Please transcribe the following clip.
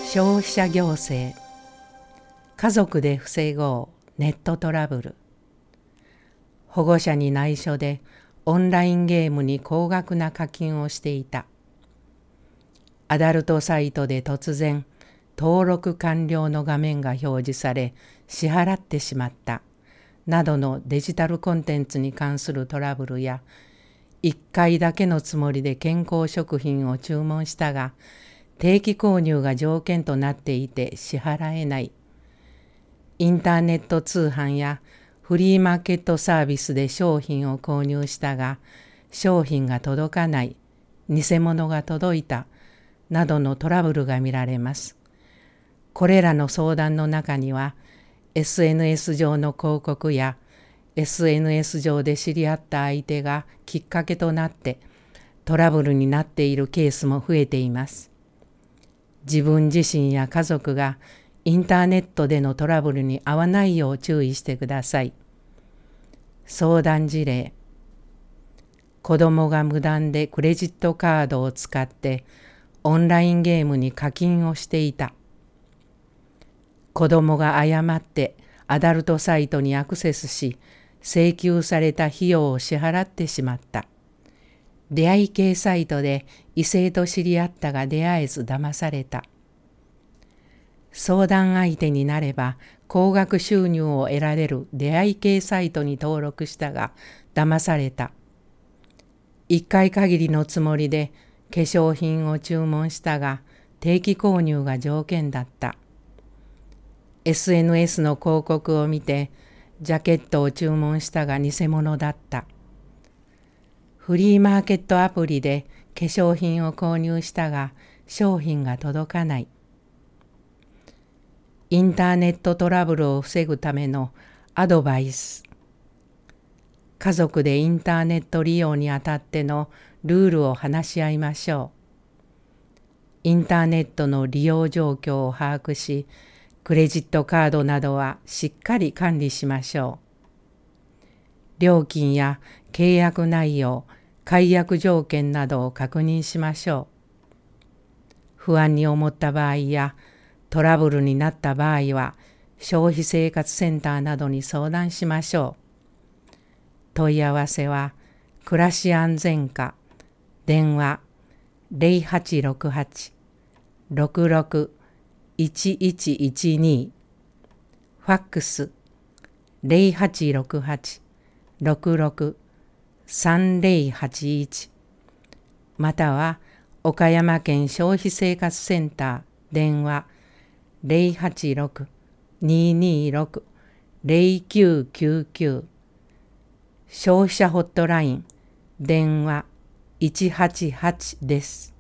消費者行政、家族で防ごうネットトラブル、保護者に内緒でオンラインゲームに高額な課金をしていた。アダルトサイトで突然登録完了の画面が表示され支払ってしまったなどのデジタルコンテンツに関するトラブルや、1回だけのつもりで健康食品を注文したが定期購入が条件となっていて支払えない、インターネット通販やフリーマーケットサービスで商品を購入したが商品が届かない、偽物が届いたなどのトラブルが見られます。これらの相談の中には SNS 上の広告や SNS 上で知り合った相手がきっかけとなってトラブルになっているケースも増えています。自分自身や家族がインターネットでのトラブルに遭わないよう注意してください。相談事例。子供が無断でクレジットカードを使ってオンラインゲームに課金をしていた。子供が誤ってアダルトサイトにアクセスし請求された費用を支払ってしまった。出会い系サイトで異性と知り合ったが出会えず騙された。相談相手になれば高額収入を得られる出会い系サイトに登録したが騙された。1回限りのつもりで化粧品を注文したが定期購入が条件だった。SNS の広告を見てジャケットを注文したが偽物だった。フリーマーケットアプリで化粧品を購入したが商品が届かない。インターネットトラブルを防ぐためのアドバイス。家族でインターネット利用にあたってのルールを話し合いましょう。インターネットの利用状況を把握し、クレジットカードなどはしっかり管理しましょう。料金や契約内容、解約条件などを確認しましょう。不安に思った場合やトラブルになった場合は消費生活センターなどに相談しましょう。問い合わせは暮らし安全課、電話 0868-66-1112、ファックス 0868-66-3081、または岡山県消費生活センター電話 086-226-0999、消費者ホットライン電話188です。